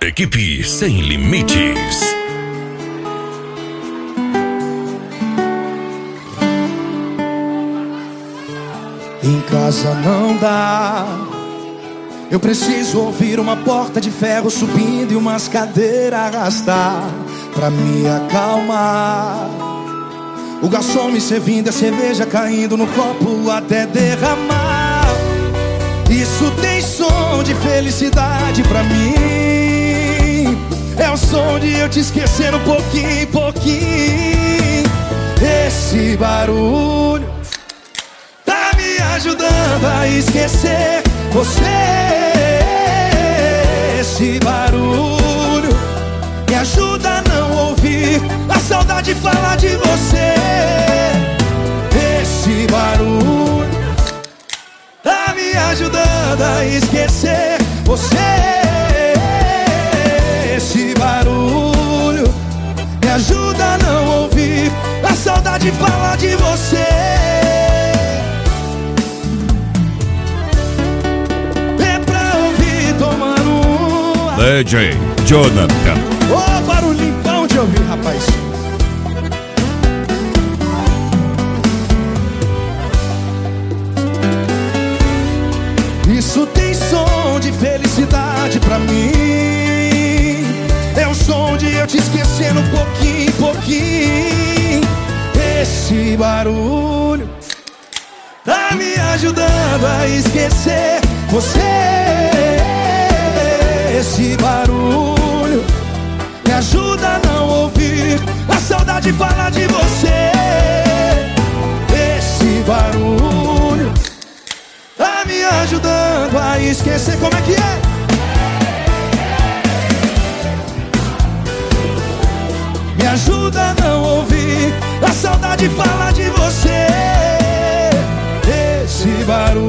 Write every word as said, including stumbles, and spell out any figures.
Equipe Sem Limites. Em casa não dá. Eu preciso ouvir uma porta de ferro subindo e umas cadeiras arrastar pra me acalmar. O garçom me servindo, a cerveja caindo no copo até derramar. Isso tem som de felicidade pra mim. É o som de eu te esquecendo pouquinho, pouquinho. Esse barulho tá me ajudando a esquecer você. Esse barulho me ajuda a não ouvir a saudade falar de você. Esse barulho tá me ajudando a esquecer você. Esse barulho me ajuda a não ouvir a saudade falar de você. É pra ouvir tomando D J Jonathan. Ô, oh, barulhinho bom de ouvir, rapaz. Isso tem som de felicidade pra mim. É o som de eu te esquecendo pouquinho, pouquinho. Esse barulho tá me ajudando a esquecer você. Esse barulho me ajuda a não ouvir a saudade falar de você. Esse barulho tá me ajudando a esquecer. Como é que é? Me ajuda a não ouvir a saudade falar de você. Esse barulho